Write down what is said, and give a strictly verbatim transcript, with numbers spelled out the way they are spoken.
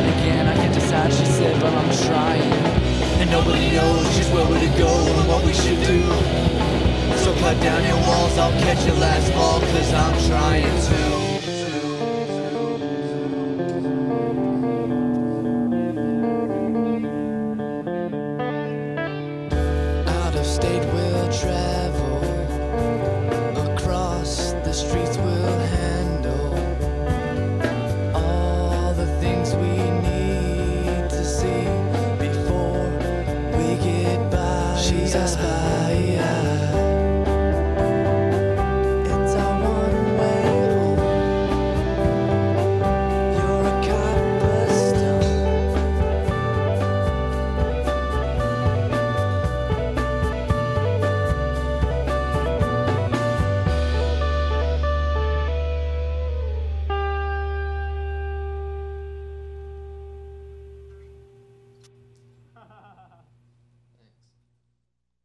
again, I can't decide, she said, but I'm trying. And nobody knows just where we're to go and what we should do. So cut down your walls, I'll catch you last fall, cause I'm trying to.